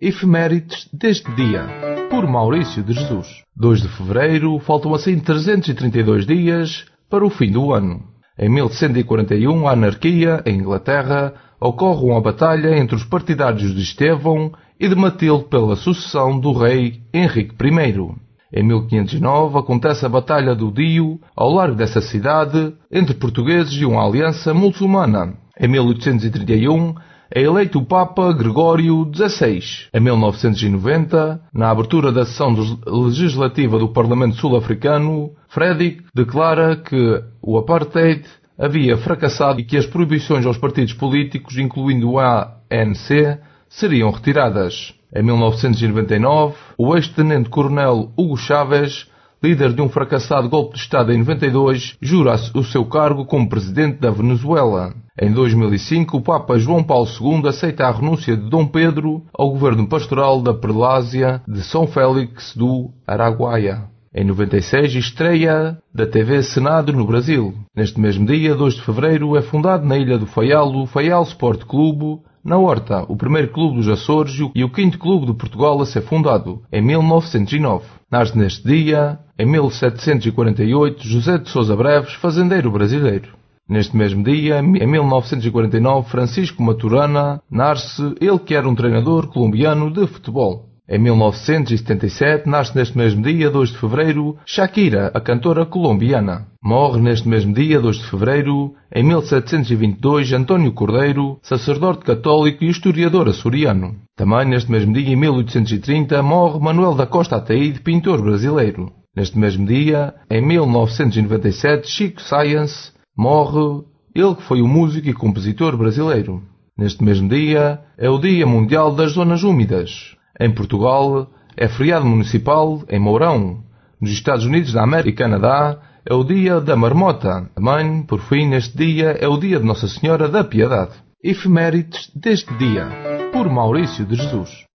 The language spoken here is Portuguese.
Efemérides deste dia, por Maurício de Jesus. 2 de fevereiro, faltam assim 332 dias para o fim do ano. Em 1141, a anarquia, em Inglaterra, ocorre uma batalha entre os partidários de Estevão e de Matilde pela sucessão do rei Henrique I. Em 1509, acontece a Batalha do Dio, ao largo dessa cidade, entre portugueses e uma aliança muçulmana. Em 1831, é eleito o Papa Gregório XVI. Em 1990, na abertura da sessão legislativa do Parlamento Sul-Africano, Frederik declara que o apartheid havia fracassado e que as proibições aos partidos políticos, incluindo o ANC, seriam retiradas. Em 1999, o ex-tenente-coronel Hugo Chávez, líder de um fracassado golpe de Estado em 92, jura o seu cargo como presidente da Venezuela. Em 2005, o Papa João Paulo II aceita a renúncia de Dom Pedro ao governo pastoral da Prelásia de São Félix do Araguaia. Em 96, estreia da TV Senado no Brasil. Neste mesmo dia, 2 de fevereiro, é fundado na Ilha do Faial o Faial Sport Clube, na Horta, o primeiro clube dos Açores e o quinto clube de Portugal a ser fundado, em 1909. Nasce neste dia, em 1748, José de Sousa Breves, fazendeiro brasileiro. Neste mesmo dia, em 1949, Francisco Maturana nasce, ele que era um treinador colombiano de futebol. Em 1977, nasce neste mesmo dia, 2 de fevereiro, Shakira, a cantora colombiana. Morre neste mesmo dia, 2 de fevereiro, em 1722, António Cordeiro, sacerdote católico e historiador açoriano. Também neste mesmo dia, em 1830, morre Manuel da Costa Ataíde, pintor brasileiro. Neste mesmo dia, em 1997, Chico Science morre, ele que foi um músico e compositor brasileiro. Neste mesmo dia, é o Dia Mundial das Zonas Úmidas. Em Portugal, é feriado municipal em Mourão. Nos Estados Unidos da América e Canadá, é o Dia da Marmota. Também, por fim, neste dia, é o Dia de Nossa Senhora da Piedade. Efemérides deste dia, por Maurício de Jesus.